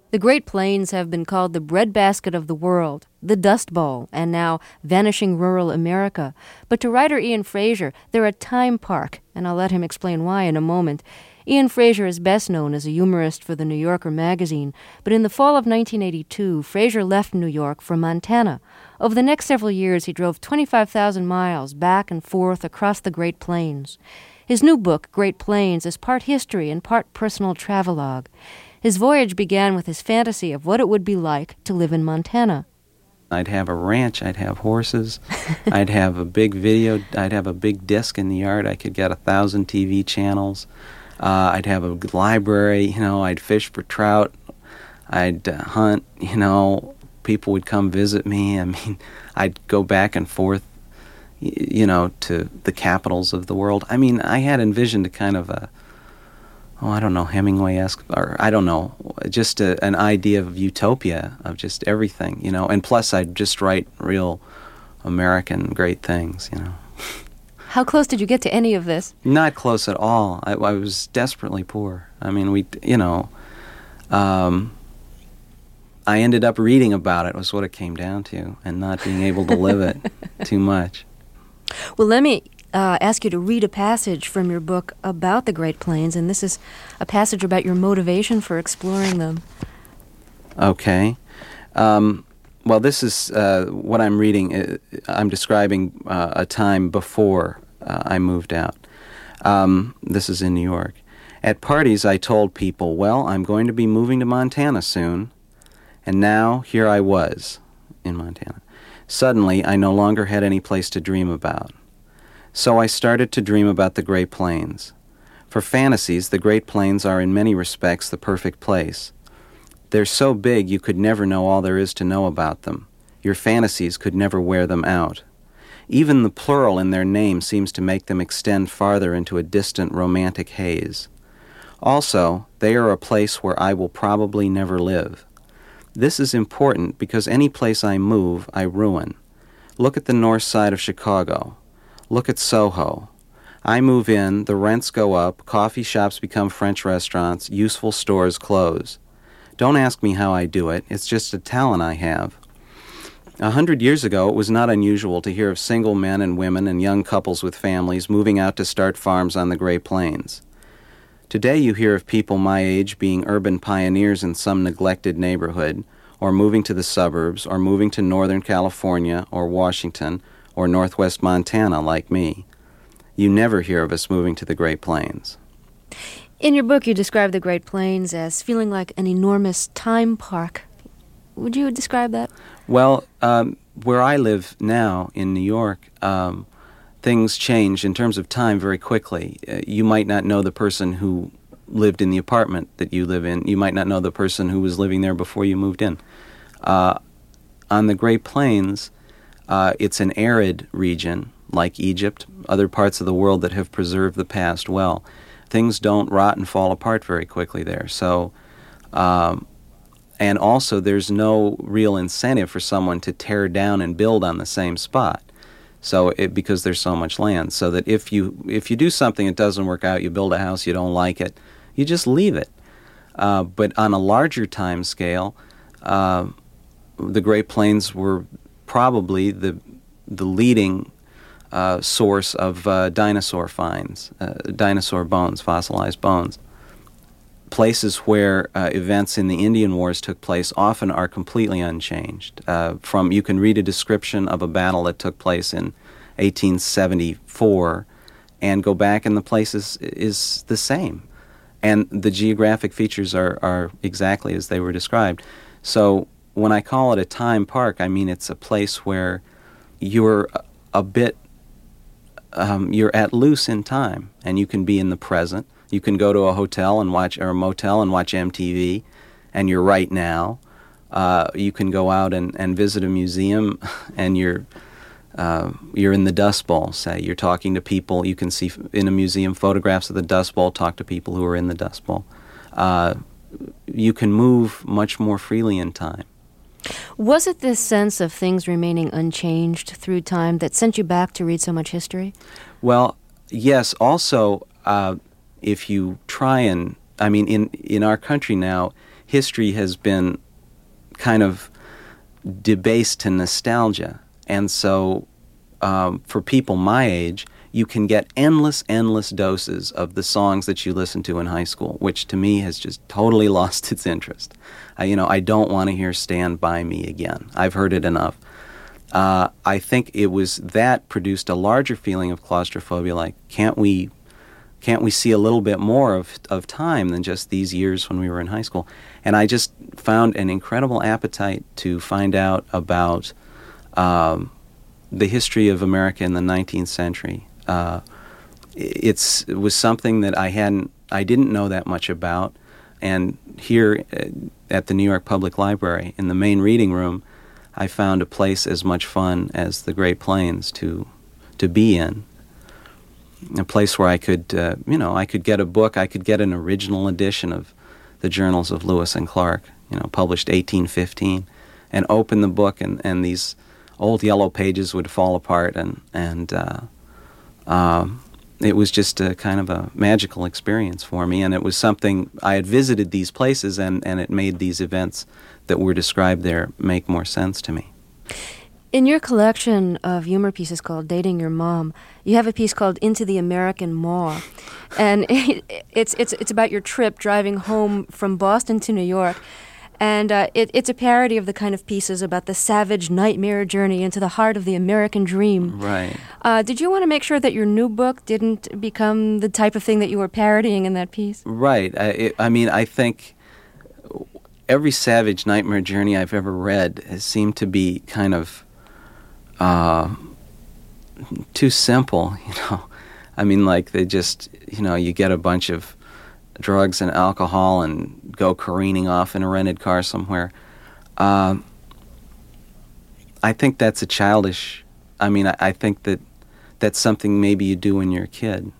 The Great Plains have been called the breadbasket of the world, the Dust Bowl, and now vanishing rural America. But to writer Ian Fraser, they're a time park, and I'll let him explain why in a moment. Ian Fraser is best known as a humorist for the New Yorker magazine, but in the fall of 1982, Fraser left New York for Montana. Over the next several years, he drove 25,000 miles back and forth across the Great Plains. His new book, Great Plains, is part history and part personal travelogue. His voyage began with his fantasy of what it would be like to live in Montana. I'd have a ranch, I'd have horses, I'd have a big video, I'd have a big disc in the yard, I could get 1,000 TV channels, I'd have a library, I'd fish for trout, I'd hunt, people would come visit me, I'd go back and forth, to the capitals of the world. I had envisioned a kind of Hemingway-esque, or I don't know, just an idea of utopia, of just everything, and plus I'd just write real American great things, How close did you get to any of this? Not close at all. I was desperately poor. I ended up reading about it, was what it came down to, and not being able to live it too much. Well, let me ask you to read a passage from your book about the Great Plains, and this is a passage about your motivation for exploring them. Okay. Well, this is what I'm reading. I'm describing a time before I moved out. This is in New York. At parties, I told people, well, I'm going to be moving to Montana soon, and now here I was in Montana. Suddenly, I no longer had any place to dream about. So I started to dream about the Great Plains. For fantasies, the Great Plains are in many respects the perfect place. They're so big you could never know all there is to know about them. Your fantasies could never wear them out. Even the plural in their name seems to make them extend farther into a distant romantic haze. Also, they are a place where I will probably never live. This is important because any place I move, I ruin. Look at the north side of Chicago. Look at Soho. I move in, the rents go up, coffee shops become French restaurants, useful stores close. Don't ask me how I do it, it's just a talent I have. 100 years ago, it was not unusual to hear of single men and women and young couples with families moving out to start farms on the Great Plains. Today you hear of people my age being urban pioneers in some neglected neighborhood, or moving to the suburbs, or moving to Northern California or Washington, or Northwest Montana like me. You never hear of us moving to the Great Plains. In your book, you describe the Great Plains as feeling like an enormous time park. Would you describe that? Well, where I live now in New York, things change in terms of time very quickly. You might not know the person who lived in the apartment that you live in. You might not know the person who was living there before you moved in. On the Great Plains, it's an arid region, like Egypt, other parts of the world that have preserved the past well. Things don't rot and fall apart very quickly there. So, and also there's no real incentive for someone to tear down and build on the same spot. So, because there's so much land, so that if you do something that doesn't work out, you build a house, you don't like it, you just leave it. But on a larger time scale, the Great Plains were probably the leading source of dinosaur finds, dinosaur bones, fossilized bones. Places where events in the Indian Wars took place often are completely unchanged. You can read a description of a battle that took place in 1874 and go back and the place is the same. And the geographic features are exactly as they were described. So when I call it a time park, I mean it's a place where you're a bit, you're at loose in time, and you can be in the present. You can go to a hotel and watch, or a motel and watch MTV, and you're right now. You can go out and visit a museum, and you're in the Dust Bowl, say. You're talking to people. You can see in a museum photographs of the Dust Bowl, talk to people who are in the Dust Bowl. You can move much more freely in time. Was it this sense of things remaining unchanged through time that sent you back to read so much history? Well, yes. Also, if you try and, in our country now, history has been kind of debased to nostalgia. And so for people my age, you can get endless doses of the songs that you listened to in high school, which to me has just totally lost its interest. I don't want to hear Stand By Me again. I've heard it enough. I think it was that produced a larger feeling of claustrophobia, like can't we see a little bit more of time than just these years when we were in high school? And I just found an incredible appetite to find out about the history of America in the 19th century. It was something that I didn't know that much about. And here at the New York Public Library, in the main reading room, I found a place as much fun as the Great Plains to be in. A place where I could get a book, I could get an original edition of the Journals of Lewis and Clark, published 1815, and open the book, and these old yellow pages would fall apart, and it was just a kind of a magical experience for me, and it was something I had visited these places, and it made these events that were described there make more sense to me. In your collection of humor pieces called Dating Your Mom, you have a piece called Into the American Maw, and it's about your trip driving home from Boston to New York, and it's a parody of the kind of pieces about the savage nightmare journey into the heart of the American dream. Right. Did you want to make sure that your new book didn't become the type of thing that you were parodying in that piece? Right. I think every savage nightmare journey I've ever read has seemed to be kind of too simple, like they just, you get a bunch of drugs and alcohol and go careening off in a rented car somewhere. I think that's a childish, I think that's something maybe you do when you're a kid.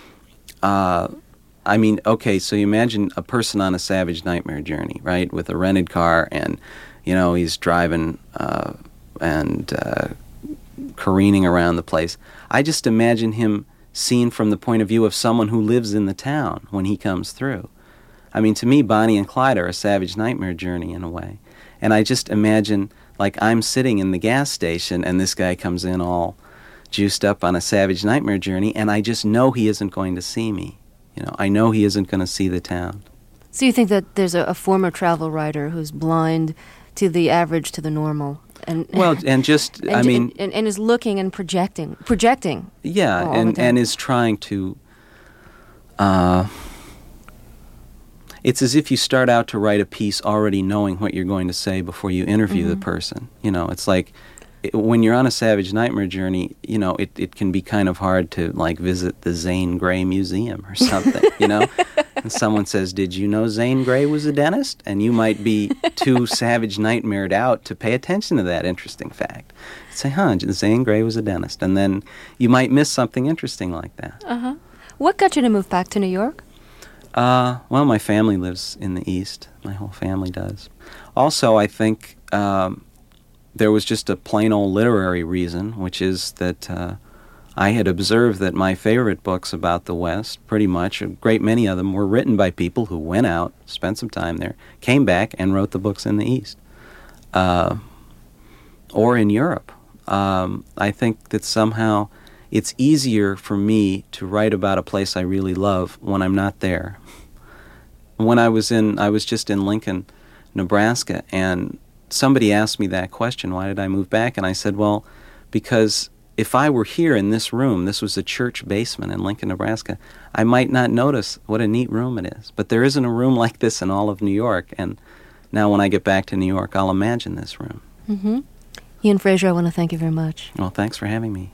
Okay, so you imagine a person on a savage nightmare journey, right, with a rented car, and, he's driving and careening around the place. I just imagine him seen from the point of view of someone who lives in the town when he comes through. To me, Bonnie and Clyde are a savage nightmare journey in a way. And I just imagine, like, I'm sitting in the gas station and this guy comes in all juiced up on a savage nightmare journey, and I just know he isn't going to see me. I know he isn't going to see the town. So you think that there's a former travel writer who's blind to the average, to the normal? And is looking and projecting. Yeah, and is trying to. It's as if you start out to write a piece already knowing what you're going to say before you interview the person. It's like when you're on a savage nightmare journey, it can be kind of hard to visit the Zane Grey Museum or something. And someone says, "Did you know Zane Grey was a dentist?" And you might be too savage nightmared out to pay attention to that interesting fact. Say, Zane Grey was a dentist. And then you might miss something interesting like that. Uh-huh. What got you to move back to New York? Well, my family lives in the East. My whole family does. Also, I think there was just a plain old literary reason, which is that I had observed that my favorite books about the West, pretty much, a great many of them, were written by people who went out, spent some time there, came back, and wrote the books in the East. Or in Europe. I think that somehow it's easier for me to write about a place I really love when I'm not there. When I was just in Lincoln, Nebraska, and somebody asked me that question, why did I move back? And I said, well, because if I were here in this room, this was a church basement in Lincoln, Nebraska, I might not notice what a neat room it is. But there isn't a room like this in all of New York, and now when I get back to New York, I'll imagine this room. Mm-hmm. Ian Fraser, I want to thank you very much. Well, thanks for having me.